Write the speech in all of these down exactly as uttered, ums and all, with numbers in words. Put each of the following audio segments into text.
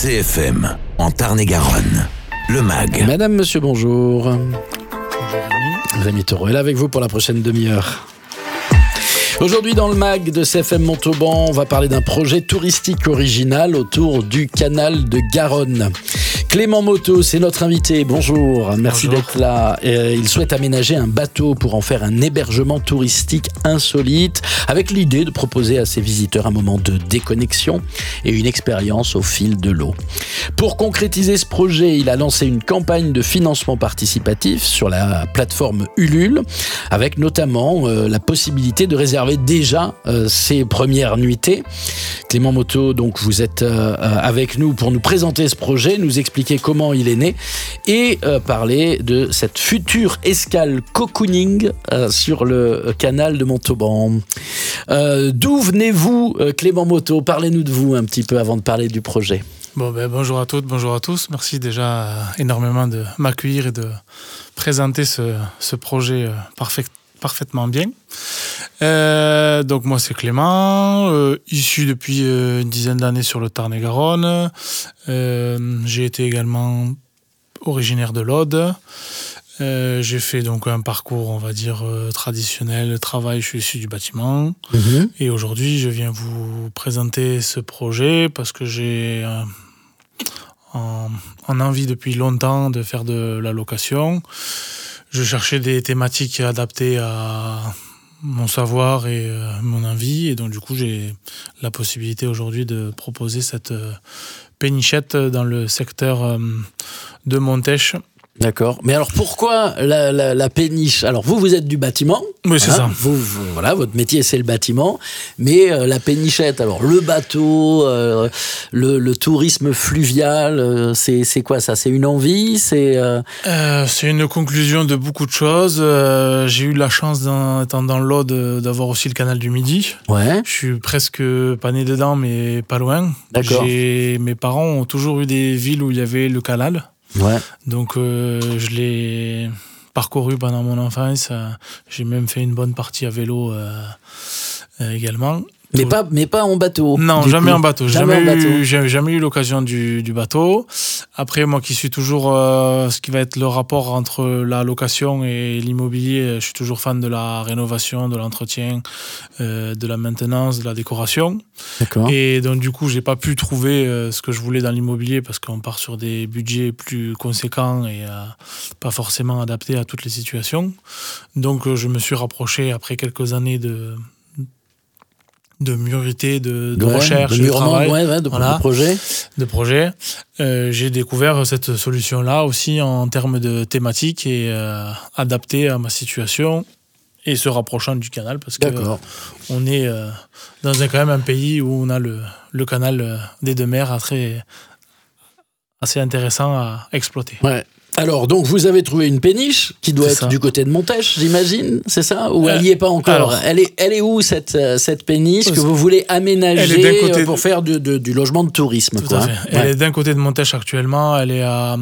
C F M, en Tarn-et-Garonne, le M A G. Madame, monsieur, bonjour. Bonjour, Rémi Taureau est là avec vous pour la prochaine demi-heure. Aujourd'hui, dans le M A G de C F M Montauban, on va parler d'un projet touristique original autour du canal de Garonne. Clément Moto, c'est notre invité. Bonjour, merci Bonjour. d'être là. Euh, il souhaite aménager un bateau pour en faire un hébergement touristique insolite, avec l'idée de proposer à ses visiteurs un moment de déconnexion et une expérience au fil de l'eau. Pour concrétiser ce projet, il a lancé une campagne de financement participatif sur la plateforme Ulule, avec notamment euh, la possibilité de réserver déjà euh, ses premières nuitées. Clément Moto, donc vous êtes euh, avec nous pour nous présenter ce projet, nous expliquer comment il est né et euh, parler de cette future escale cocooning euh, sur le canal de Montauban. Euh, d'où venez-vous, euh, Clément Moto? Parlez-nous de vous un petit peu avant de parler du projet. Bon, ben, bonjour à toutes, bonjour à tous. Merci déjà euh, énormément de m'accueillir et de présenter ce, ce projet euh, parfait, parfaitement bien. Euh, donc moi c'est Clément, euh, issu depuis euh, une dizaine d'années sur le Tarn-et-Garonne. Euh, j'ai été également originaire de l'Aude. Euh, j'ai fait donc un parcours, on va dire, euh, traditionnel, travail, je suis issu du bâtiment. Mmh. Et aujourd'hui, je viens vous présenter ce projet parce que j'ai euh, en, en envie depuis longtemps de faire de la location. Je cherchais des thématiques adaptées à mon savoir et euh, mon envie. Et donc, du coup, j'ai la possibilité aujourd'hui de proposer cette euh, pénichette dans le secteur euh, de Montèche. D'accord. Mais alors pourquoi la, la, la péniche? Alors vous, vous êtes du bâtiment. Oui, c'est hein, ça. Vous, vous, voilà, votre métier c'est le bâtiment. Mais euh, la pénichette, alors le bateau, euh, le, le tourisme fluvial, euh, c'est, c'est quoi ça? C'est une envie? C'est, euh... Euh, c'est une conclusion de beaucoup de choses. Euh, j'ai eu la chance, dans, étant dans l'Aude, d'avoir aussi le canal du Midi. Ouais. Je suis presque pas né dedans, mais pas loin. D'accord. J'ai, mes parents ont toujours eu des villes où il y avait le canal. Ouais. Donc euh, je l'ai parcouru pendant mon enfance. J'ai même fait une bonne partie à vélo euh, euh, également. Mais Tout... pas, mais pas en bateau. Non, jamais coup. en bateau. Jamais, jamais, en bateau. Eu, j'ai jamais eu l'occasion du, du bateau. Après, moi qui suis toujours euh, ce qui va être le rapport entre la location et l'immobilier, je suis toujours fan de la rénovation, de l'entretien, euh, de la maintenance, de la décoration. D'accord. Et donc du coup, j'ai pas pu trouver euh, ce que je voulais dans l'immobilier parce qu'on part sur des budgets plus conséquents et euh, pas forcément adaptés à toutes les situations. Donc euh, je me suis rapproché après quelques années de de mûrité, de, de ouais, recherche, de, de travail, ouais, ouais, de, voilà, de projet. De projet. Euh, j'ai découvert cette solution-là aussi en termes de thématique et euh, adaptée à ma situation et se rapprochant du canal parce que euh, on est euh, dans un, quand même un pays où on a le, le canal des deux mers très, assez intéressant à exploiter. Ouais. Alors, donc, vous avez trouvé une péniche qui doit c'est être ça. Du côté de Montèche, j'imagine, c'est ça? Ou euh, elle n'y est pas encore? Alors, elle, est, elle est où, cette, cette péniche que vous voulez aménager côté pour de... faire du, de, du logement de tourisme? Tout quoi, à fait. Hein elle ouais. est d'un côté de Montèche actuellement, elle est à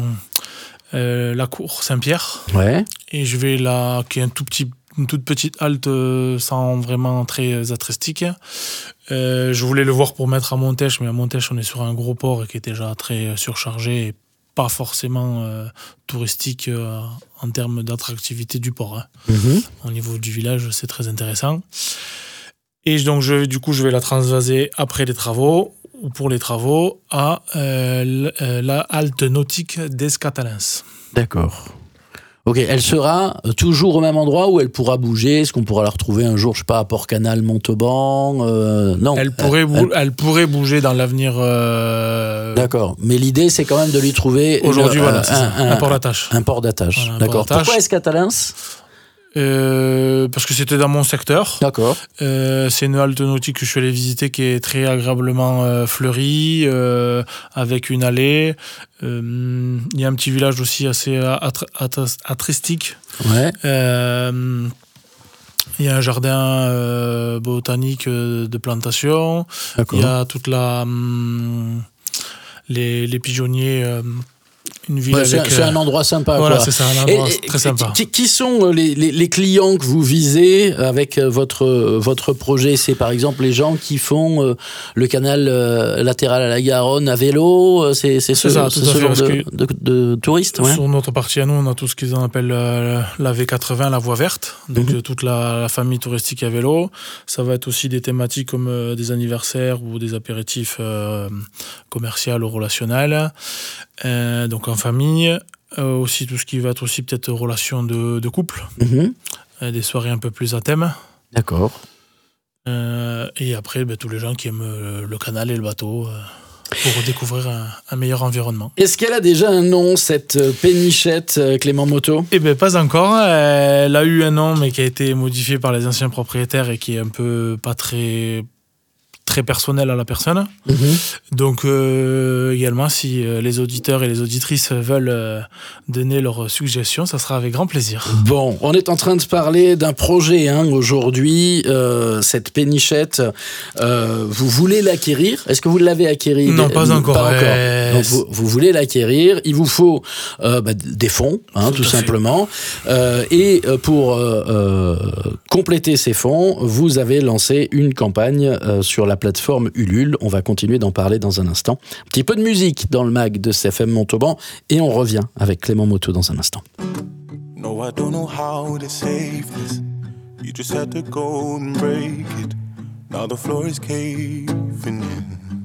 euh, la cour Saint-Pierre. Ouais. Et je vais là, qui est un tout petit, une toute petite halte euh, sans vraiment très attristique. Euh, je voulais le voir pour mettre à Montèche, mais à Montèche, on est sur un gros port qui est déjà très surchargé et pas forcément euh, touristique euh, en termes d'attractivité du port. Hein. Mm-hmm. Au niveau du village, c'est très intéressant. Et donc, je, du coup, je vais la transvaser après les travaux, ou pour les travaux, à euh, la halte nautique d'Escatalins. D'accord. Ok, elle sera toujours au même endroit ou elle pourra bouger? Est-ce qu'on pourra la retrouver un jour, je sais pas, à Port-Canal, Montauban? euh, Non. Elle pourrait, bou- elle... elle pourrait bouger dans l'avenir. Euh... D'accord, mais l'idée c'est quand même de lui trouver aujourd'hui une, voilà, euh, c'est un, un, un port d'attache. Un port d'attache. Voilà, D'accord. Port d'attache. Pourquoi Escatalins? Euh, parce que c'était dans mon secteur. D'accord. Euh, c'est une halte nautique que je suis allé visiter qui est très agréablement euh, fleurie, euh, avec une allée. Il euh, y a un petit village aussi assez attr- attr- attristique. Ouais. Euh, il y a un jardin euh, botanique euh, de plantation. Il y a toute la hum, les, les pigeonniers. Euh, une ville Ouais, avec... c'est, un, c'est un endroit sympa. Voilà, quoi. c'est ça, un endroit Et- et- très sympa. Qui, qui sont les, les, les clients que vous visez avec votre, votre projet? C'est par exemple les gens qui font euh, le canal euh, latéral à la Garonne à vélo. C'est, c'est ce, C'est ça, tout c'est à ce fait, genre parce de, de, de touristes. Ouais. Sur notre partie à nous, on a tout ce qu'ils appellent euh, la V quatre-vingts, la voie verte, donc Mhm. euh, toute la, la famille touristique à vélo. Ça va être aussi des thématiques comme euh, des anniversaires ou des apéritifs euh, commerciaux ou relationnels, euh, donc en famille. Euh, aussi tout ce qui va être aussi peut-être relations de, de couple, Mhm. euh, des soirées un peu plus à thème. D'accord. Euh, et après, ben, tous les gens qui aiment euh, le canal et le bateau euh, pour découvrir un, un meilleur environnement. Est-ce qu'elle a déjà un nom, cette euh, pénichette, euh, Clément Motto? Eh bien, pas encore. Elle a eu un nom, mais qui a été modifié par les anciens propriétaires et qui est un peu pas très, très personnel à la personne. Mhm. Donc, euh, également, si euh, les auditeurs et les auditrices veulent euh, donner leurs suggestions, ça sera avec grand plaisir. Bon, on est en train de parler d'un projet hein, aujourd'hui. Euh, cette pénichette, euh, vous voulez l'acquérir? Est-ce que vous l'avez acquérie? Non, pas encore. Pas encore. Euh, Donc vous, vous voulez l'acquérir. Il vous faut euh, bah, des fonds, hein, tout, Tout à fait. simplement. Euh, et euh, pour euh, euh, compléter ces fonds, vous avez lancé une campagne euh, sur la plateforme Ulule. On va continuer d'en parler dans un instant. Un petit peu de musique dans le mag de C F M Montauban et on revient avec Clément Motto dans un instant. No, I don't know how to save this. You just had to go and break it. Now the floor is caving in.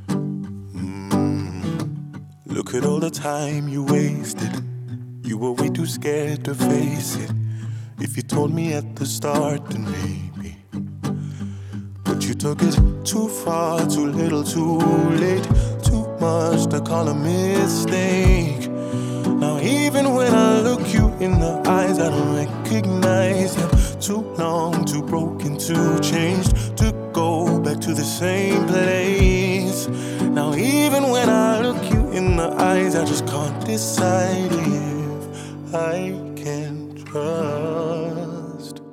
Mm. Look at all the time you wasted. You were way too scared to face it. If you told me at the start, then maybe. But you took it too far, too little, too late. Too much to call a mistake. Now even when I look you in the eyes, I don't recognize you. Too long, too broken, too changed to go back to the same place. Now even when I look you in the eyes, I just can't decide if I can trust.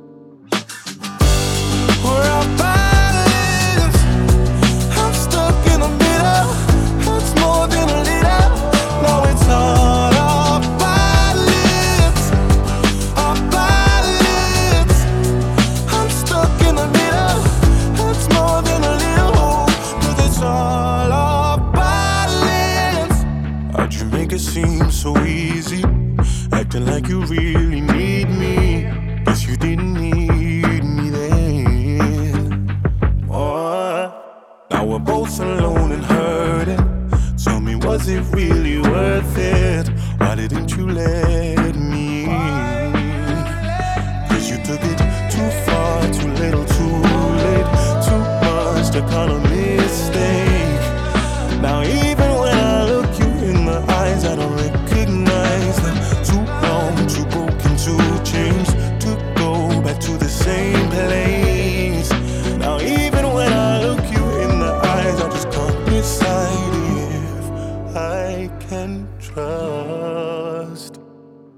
We're our balance. I'm stuck in the middle. It's more than a little. Now it's all our balance. Our balance. I'm stuck in the middle. It's more than a little. 'Cause it's all our balance. How'd you make it seem so easy? Acting like you really need me. Guess you didn't need me then. Oh, now we're both alone and hurting. Tell me, was it really worth it? Why didn't you let me? 'Cause you took it too far, too little, too late. Too much to call a mistake. Now even when I look you in the eyes, I don't recognize them. Too long, too broken, too changed to go back to the same place. Now even when I look you in the eyes, I just can't decide if I can trust.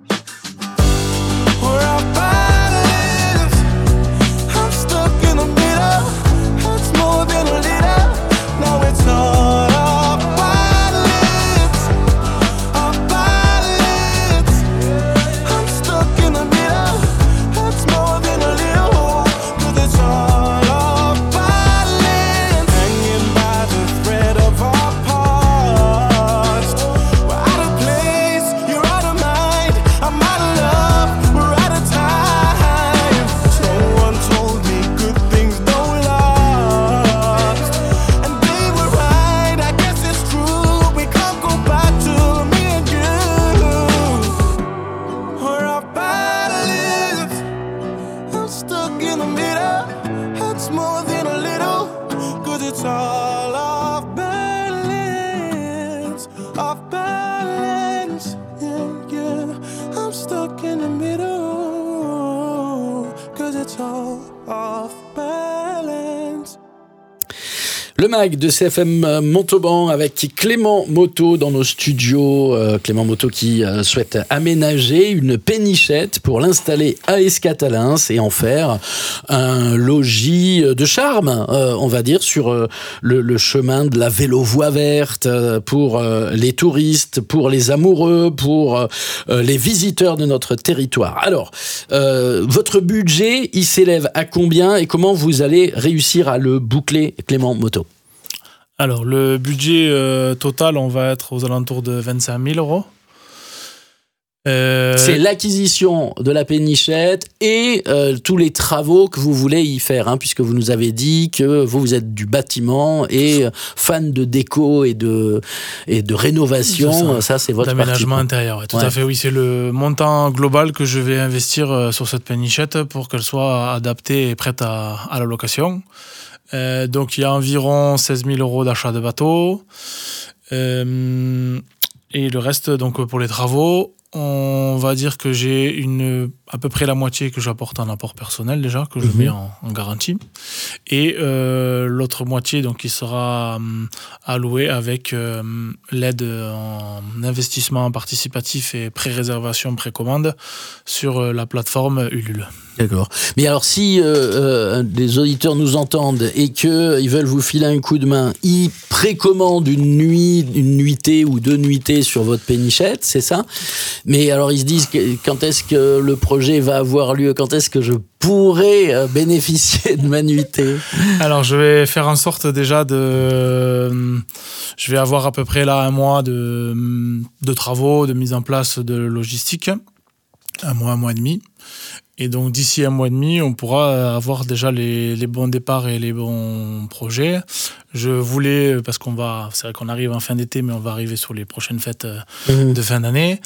Le mag de C F M Montauban avec Clément Motto dans nos studios. Euh, Clément Motto qui euh, souhaite aménager une pénichette pour l'installer à Escathalins et en faire un logis de charme, euh, on va dire, sur euh, le, le chemin de la vélo-voie verte euh, pour euh, les touristes, pour les amoureux, pour euh, les visiteurs de notre territoire. Alors, euh, votre budget, il s'élève à combien et comment vous allez réussir à le boucler, Clément Motto? Alors, le budget euh, total, on va être aux alentours de vingt-cinq mille euros. Euh... C'est l'acquisition de la pénichette et euh, tous les travaux que vous voulez y faire, hein, puisque vous nous avez dit que vous, vous êtes du bâtiment et euh, fan de déco et de, et de rénovation. Ça, ça c'est votre d'aménagement partie, intérieur, ouais, tout ouais. à fait. Oui, c'est le montant global que je vais investir euh, sur cette pénichette pour qu'elle soit adaptée et prête à, à la location. Euh, donc, il y a environ seize mille euros d'achat de bateau. Euh, et le reste, donc, pour les travaux, on va dire que j'ai une, à peu près la moitié que j'apporte en apport personnel déjà, que je Mmh. mets en, en garantie. Et euh, l'autre moitié, donc, qui sera euh, allouée avec euh, l'aide en investissement participatif et pré-réservation, précommande sur euh, la plateforme Ulule. D'accord. Mais alors, si euh, euh, des auditeurs nous entendent et qu'ils veulent vous filer un coup de main, ils précommandent une nuit, une nuitée ou deux nuitées sur votre pénichette, c'est ça? Mais alors, ils se disent que, quand est-ce que le projet va avoir lieu? Quand est-ce que je pourrais euh, bénéficier de ma nuitée? Alors, je vais faire en sorte déjà de... Je vais avoir à peu près là un mois de, de travaux, de mise en place de logistique. Un mois, un mois et demi. Et donc, d'ici un mois et demi, on pourra avoir déjà les, les bons départs et les bons projets. Je voulais, parce qu'on va, c'est vrai qu'on arrive en fin d'été, mais on va arriver sur les prochaines fêtes mmh. de fin d'année,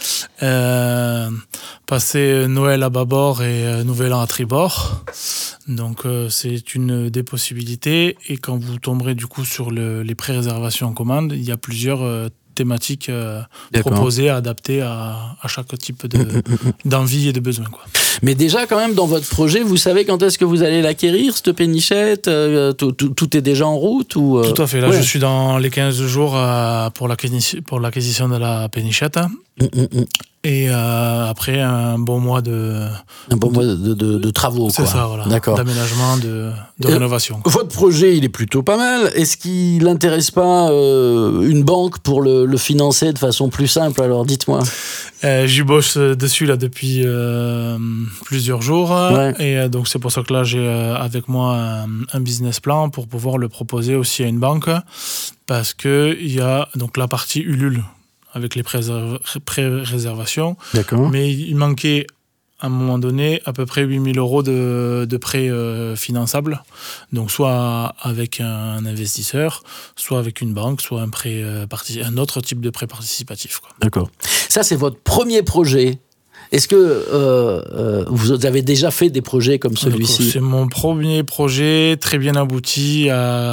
euh, passer Noël à bâbord et Nouvel An à tribord. Donc, euh, c'est une des possibilités. Et quand vous tomberez du coup sur le, les pré-réservations en commande, il y a plusieurs euh, thématiques euh, proposées, adaptées à, à chaque type de, d'envie et de besoin, quoi. Mais déjà, quand même, dans votre projet, vous savez quand est-ce que vous allez l'acquérir, cette pénichette? euh, tout, tout, tout est déjà en route ou euh... Tout à fait. Là, ouais. je suis dans les quinze jours euh, pour, l'acquisition, pour l'acquisition de la pénichette. Mmh, mmh. Et euh, après, un bon mois de... Un bon de, mois de, de, de travaux, c'est quoi. ça, voilà. D'accord. D'aménagement, de, de euh, rénovation. Votre projet, il est plutôt pas mal. Est-ce qu'il n'intéresse pas euh, une banque pour le, le financer de façon plus simple? Alors, dites-moi. Euh, j'y bosse dessus là depuis euh, plusieurs jours. Ouais. Et euh, donc, c'est pour ça que là, j'ai euh, avec moi un, un business plan pour pouvoir le proposer aussi à une banque. Parce qu'il y a donc la partie Ulule avec les pré-réservations. D'accord. Mais il manquait, à un moment donné, à peu près huit mille euros de, de prêts euh, finançables. Donc, soit avec un investisseur, soit avec une banque, soit un, prêt, euh, parti- un autre type de prêt participatif, quoi. D'accord. Ça, c'est votre premier projet. Est-ce que euh, euh, vous avez déjà fait des projets comme celui-ci? D'accord. C'est mon premier projet, très bien abouti,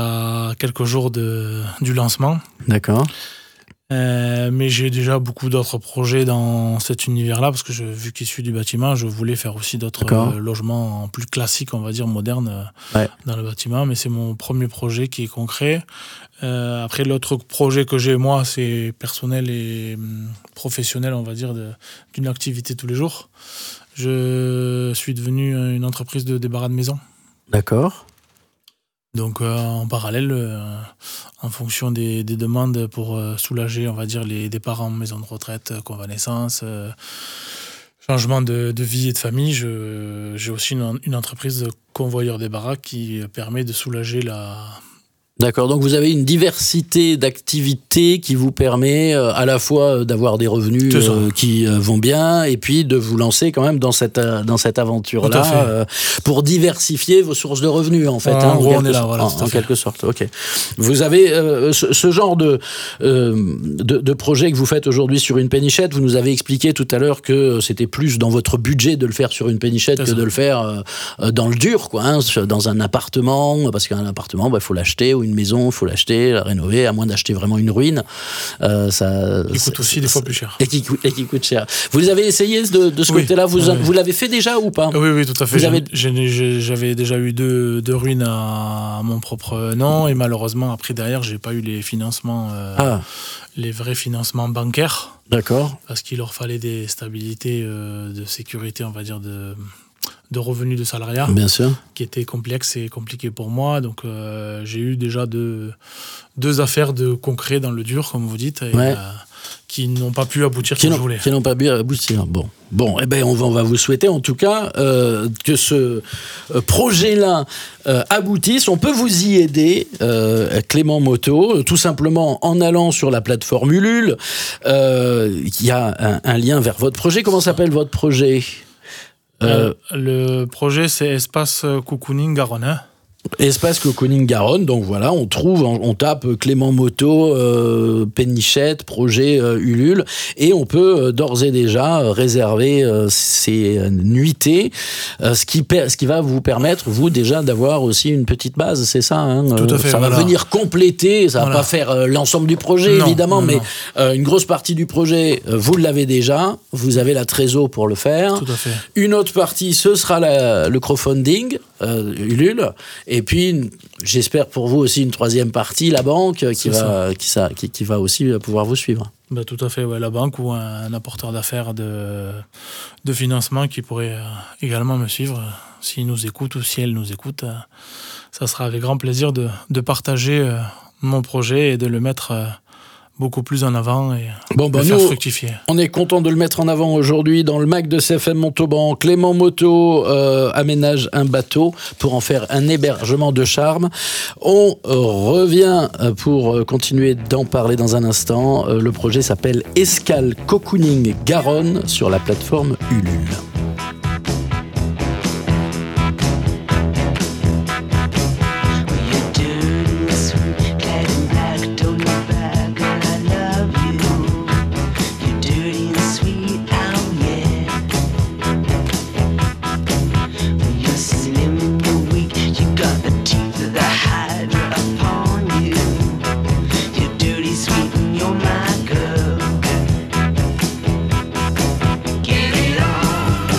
à quelques jours de, du lancement. D'accord. Euh, mais j'ai déjà beaucoup d'autres projets dans cet univers-là, parce que je, vu qu'issu du bâtiment, je voulais faire aussi d'autres euh, logements plus classiques, on va dire, modernes, euh, ouais. dans le bâtiment. Mais c'est mon premier projet qui est concret. Euh, après, l'autre projet que j'ai, moi, c'est personnel et hum, professionnel, on va dire, de, d'une activité tous les jours. Je suis devenu une entreprise de débarras de maison. D'accord. Donc, euh, en parallèle, euh, en fonction des, des demandes pour euh, soulager, on va dire, les départs en maison de retraite, convalescence, euh, changement de, de vie et de famille, je, j'ai aussi une, une entreprise de convoyeur des baraques qui permet de soulager la... D'accord, donc vous avez une diversité d'activités qui vous permet euh, à la fois d'avoir des revenus euh, qui euh, vont bien et puis de vous lancer quand même dans cette, euh, dans cette aventure-là euh, pour diversifier vos sources de revenus en fait. En hein, gros, en on est là, sorte, voilà. En, en quelque sorte, ok. Vous avez euh, ce, ce genre de, euh, de, de projet que vous faites aujourd'hui sur une pénichette. Vous nous avez expliqué tout à l'heure que c'était plus dans votre budget de le faire sur une pénichette C'est que ça. de le faire euh, dans le dur, quoi, hein, dans un appartement, parce qu'un appartement, il bah, faut l'acheter ou une une maison, il faut l'acheter, la rénover, à moins d'acheter vraiment une ruine. Euh, ça, Il coûte aussi des fois plus cher. Et qui, et qui coûte cher. Vous avez essayé de, de ce Oui. côté-là, vous, Oui. vous l'avez fait déjà ou pas? Oui, oui, tout à fait. Vous avez- J'ai- j'ai- J'avais déjà eu deux, deux ruines à mon propre nom et malheureusement, après, derrière, j'ai pas eu les financements, euh, Ah, les vrais financements bancaires d'accord. parce qu'il leur fallait des stabilités euh, de sécurité, on va dire, de, de revenus de salariat Bien sûr. qui étaient complexes et compliqués pour moi. Donc, euh, j'ai eu déjà deux, deux affaires de concret dans le dur, comme vous dites, et, Ouais. euh, qui n'ont pas pu aboutir Qui comme je n'ont, voulais. qui n'ont pas pu aboutir. Bon, bon, eh ben on va, on va vous souhaiter en tout cas euh, que ce euh, projet-là euh, aboutisse. On peut vous y aider, euh, Clément Motto, euh, tout simplement en allant sur la plateforme Ulule. Euh, Il y a un, un lien vers votre projet. Comment s'appelle votre projet? Euh, Euh, le projet, c'est Espace Cocooning Garonne. hein. Espace Cocooning Garonne, donc voilà, on trouve, on, on tape Clément Motto, euh, Pénichette, projet euh, Ulule, et on peut euh, d'ores et déjà euh, réserver euh, ces euh, nuitées, euh, ce, qui per- ce qui va vous permettre, vous, déjà, d'avoir aussi une petite base, c'est ça hein, Tout à euh, fait, Ça va voilà. venir compléter, ça va Voilà. pas faire euh, l'ensemble du projet, Non, évidemment, non, mais non. euh, une grosse partie du projet, euh, vous l'avez déjà, vous avez la trésor pour le faire. Tout à fait. Une autre partie, ce sera la- le crowdfunding, euh, Ulule. Et puis, j'espère pour vous aussi une troisième partie, la banque, euh, qui C'est va, qui, ça, qui, qui va aussi pouvoir vous suivre. Bah, tout à fait, ouais, la banque ou un, un apporteur d'affaires de, de financement qui pourrait euh, également me suivre. euh, S'il nous écoute ou si elle nous écoute, euh, ça sera avec grand plaisir de, de partager euh, mon projet et de le mettre euh, beaucoup plus en avant et Bon, le bah, faire nous, fructifier. on est content de le mettre en avant aujourd'hui dans le Mac de C F M Montauban. Clément Motto euh, aménage un bateau pour en faire un hébergement de charme. On euh, revient euh, pour euh, continuer d'en parler dans un instant. Euh, le projet s'appelle Escale Cocooning Garonne sur la plateforme Ulule. Get it on.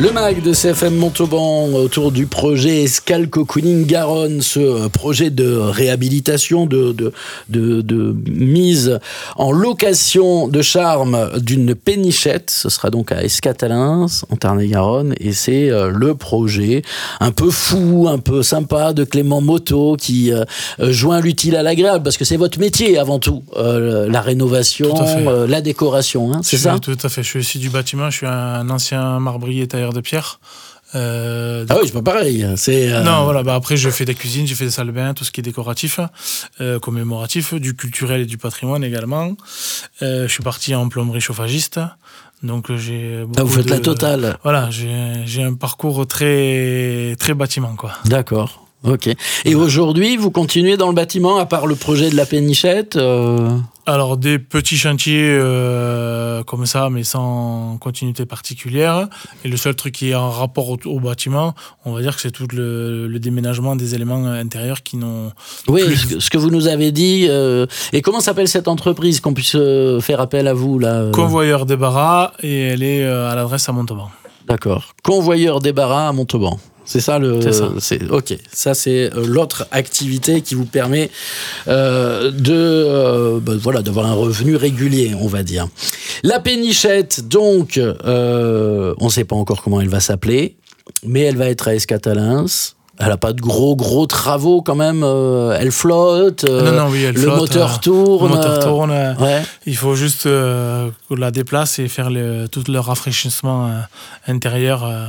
Le mag de C F M Montauban autour du projet Escale Cocooning Garonne, ce projet de réhabilitation, de, de, de, de mise en location de charme d'une pénichette. Ce sera donc à Escathalins, en Tarn-et-Garonne, et c'est le projet un peu fou, un peu sympa de Clément Motto qui euh, joint l'utile à l'agréable, parce que c'est votre métier avant tout, euh, la rénovation, euh, la décoration, hein, c'est je ça? suis, Tout à fait, je suis issu du bâtiment, je suis un ancien marbrier tailleur de pierre. Euh, ah oui, c'est pas pareil. C'est, euh... Non, voilà, bah après je fais des cuisines, j'ai fait des salles de bain, tout ce qui est décoratif, euh, commémoratif, du culturel et du patrimoine également. Euh, je suis parti en plomberie chauffagiste, donc j'ai beaucoup ah, vous faites de, la totale. Voilà, j'ai, j'ai un parcours très, très bâtiment, quoi. D'accord. Ok. Et aujourd'hui, vous continuez dans le bâtiment, à part le projet de la pénichette euh... Alors, des petits chantiers euh, comme ça, mais sans continuité particulière. Et le seul truc qui est en rapport au, au bâtiment, on va dire que c'est tout le, le déménagement des éléments intérieurs qui n'ont... Oui, plus... ce, que, ce que vous nous avez dit. Euh... Et comment s'appelle cette entreprise, qu'on puisse euh, faire appel à vous là euh... Convoyeur Débarras, et elle est euh, à l'adresse à Montauban. D'accord. Convoyeur Débarras à Montauban. C'est ça le. C'est ça. C'est, ok. Ça c'est euh, l'autre activité qui vous permet euh, de euh, ben, voilà d'avoir un revenu régulier, on va dire. La pénichette, donc, euh, on ne sait pas encore comment elle va s'appeler, mais elle va être à Escathalins. Elle n'a pas de gros gros travaux quand même. Euh, elle flotte. Euh, non non oui elle le flotte. Moteur tourne. Le moteur tourne. Euh, ouais. Il faut juste euh, qu'on la déplace et faire le, tout le rafraîchissement euh, intérieur. Euh,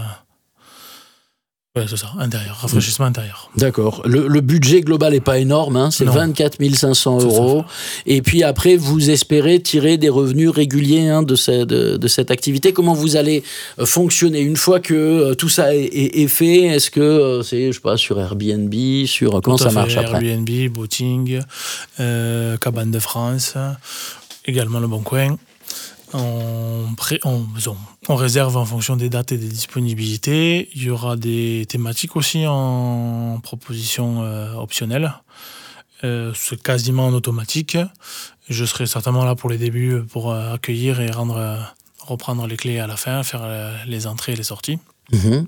Oui, c'est ça, intérieur, rafraîchissement intérieur. D'accord. Le, le budget global n'est pas énorme, hein, c'est non. vingt-quatre mille cinq cents euros. Et puis après, vous espérez tirer des revenus réguliers hein, de, ce, de, de cette activité. Comment vous allez fonctionner une fois que euh, tout ça est, est, est fait? Est-ce que euh, c'est, je sais pas, sur Airbnb, sur comment ça marche après? Airbnb, Booting, euh, Cabane de France, également Le Bon Coin. On, pré- on, on réserve en fonction des dates et des disponibilités. Il y aura des thématiques aussi en proposition euh, optionnelle. Euh, c'est quasiment en automatique. Je serai certainement là pour les débuts pour euh, accueillir et rendre, euh, reprendre les clés à la fin, faire euh, les entrées et les sorties. Mmh.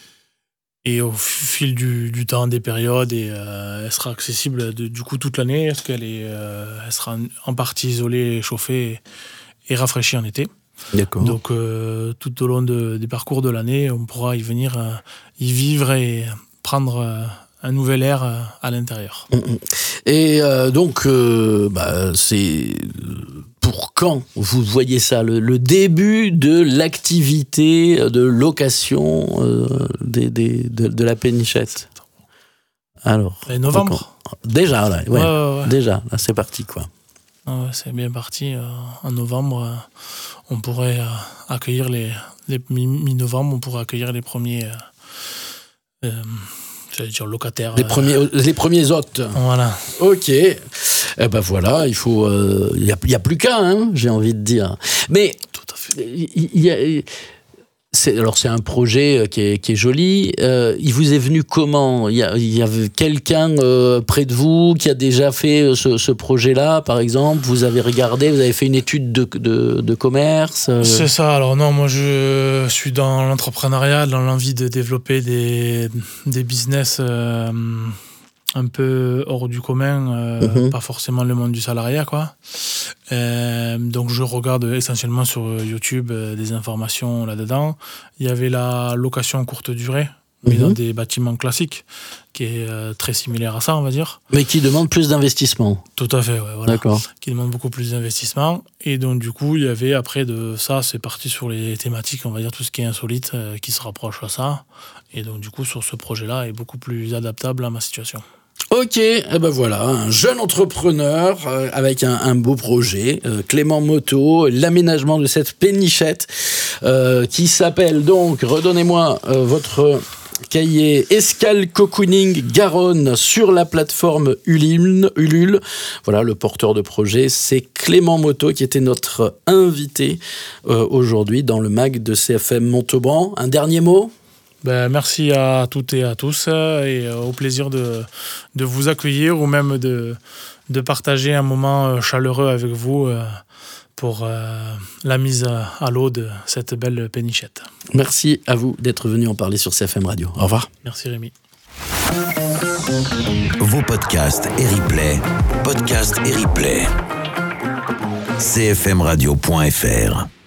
Et au fil du, du temps, des périodes, et, euh, elle sera accessible de, du coup toute l'année, parce qu'elle est, euh, elle sera en, en partie isolée, chauffée et rafraîchi en été. D'accord. Donc euh, tout au long de, des parcours de l'année, on pourra y venir, euh, y vivre et prendre euh, un nouvel air euh, à l'intérieur. Et euh, donc, euh, bah, c'est pour quand vous voyez ça, le, le début de l'activité de location euh, des, des, de, de la pénichette? Alors, et novembre. Déjà, là, ouais, ouais, ouais, ouais. déjà, là, c'est parti, quoi. Ah ouais, c'est bien parti. Euh, en novembre, euh, on pourrait euh, accueillir les, les mi-novembre, on pourrait accueillir les premiers, euh, euh, j'allais dire locataires. Les premiers, euh, les premiers hôtes. Voilà. Ok. Eh ben voilà, il faut, il euh, y a, y a plus qu'à, hein, j'ai envie de dire. Mais tout à fait. Il y a. C'est, alors c'est un projet qui est, qui est joli. Euh, il vous est venu comment? Il y a, il y avait quelqu'un euh, près de vous qui a déjà fait ce, ce projet-là, par exemple? Vous avez regardé, vous avez fait une étude de, de, de commerce euh... C'est ça. Alors non, moi je suis dans l'entrepreneuriat, dans l'envie de développer des, des business euh, un peu hors du commun, euh, mm-hmm. pas forcément le monde du salariat, quoi. Euh, donc je regarde essentiellement sur YouTube euh, des informations là-dedans. Il y avait la location courte durée, mais mm-hmm. dans des bâtiments classiques, qui est euh, très similaire à ça, on va dire. Mais qui demande plus d'investissement. Tout à fait, ouais, voilà. D'accord. Qui demande beaucoup plus d'investissement. Et donc du coup, il y avait après de ça, c'est parti sur les thématiques, on va dire tout ce qui est insolite, euh, qui se rapproche à ça. Et donc du coup, sur ce projet-là, est beaucoup plus adaptable à ma situation. Ok, et eh ben voilà, un jeune entrepreneur euh, avec un, un beau projet, euh, Clément Motto, l'aménagement de cette pénichette euh, qui s'appelle donc, redonnez-moi euh, votre cahier, Escale Cocooning Garonne sur la plateforme Ulule. Ulule. Voilà, le porteur de projet, c'est Clément Motto qui était notre invité euh, aujourd'hui dans le mag de C F M Montauban. Un dernier mot ? Ben, merci à toutes et à tous et au plaisir de, de vous accueillir ou même de, de partager un moment chaleureux avec vous pour euh, la mise à l'eau de cette belle pénichette. Merci à vous d'être venu en parler sur C F M Radio. Au revoir. Merci Rémi. Vos podcasts et replays, podcasts et replays. c f m radio point f r